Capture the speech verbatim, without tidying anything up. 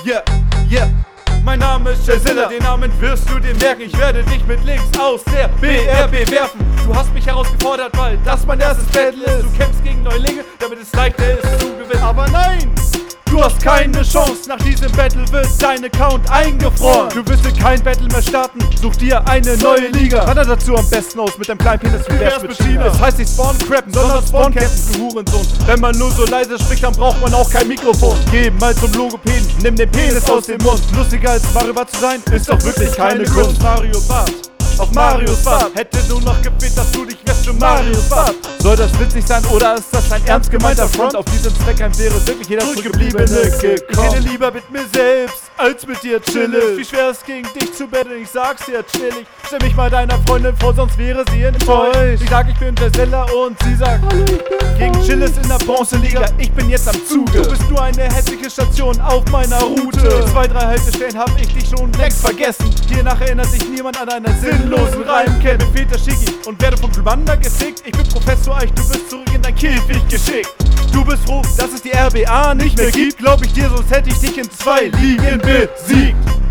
Yeah, yeah. Mein Name ist Jesilla, den Namen wirst du dir merken. Ich werde dich mit links aus der B R B werfen. Du hast mich herausgefordert, weil das mein erstes Battle ist. Du kämpfst gegen Neulinge, damit es leichter ist zu gewinnen. Aber nein! Du hast keine Chance, nach diesem Battle wird dein Account eingefroren. Du wirst kein Battle mehr starten, such dir eine neue Liga. Wann er dazu am besten aus, mit deinem kleinen Penis wie wär's mit China. Es heißt nicht Spawn Crappen, sondern Spawn Campen, du Hurensohn. Wenn man nur so leise spricht, dann braucht man auch kein Mikrofon. Geh mal zum Logopäden, nimm den Penis aus dem Mund. Lustiger als Mario Bart zu sein, ist doch wirklich keine Kunst. Mario Bart auf Marios Bart. Hätte nur noch gefehlt, dass du dich wärst für Marios Bart. Soll das witzig sein oder ist das ein ernst gemeinter Front? Auf diesem Zweckheim wäre wirklich jeder Zurückgebliebene gekommen. Ich rede lieber mit mir selbst, als mit dir chillig. Wie schwer es gegen dich zu betteln, ich sag's dir chillig. Stell mich mal deiner Freundin vor, sonst wäre sie enttäuscht. Ich sag, ich bin Jesilla und sie sagt, hallo, ich bin gegen Chillis in der Bronzeliga, ich bin jetzt am Zuge. Du bist nur eine hässliche Station auf meiner Route. In zwei, drei Haltestellen hab ich dich schon längst vergessen. Hiernach erinnert sich niemand an eine sinnlosen Reimkette. Mir fehlt der Schicki und werde vom Commander gefickt. Ich bin Professor Eich, du bist zurück in dein Käfig geschickt. Du bist froh, dass es die R B A nicht mehr gibt. Glaub ich dir, sonst hätte ich dich in zwei Ligen besiegt.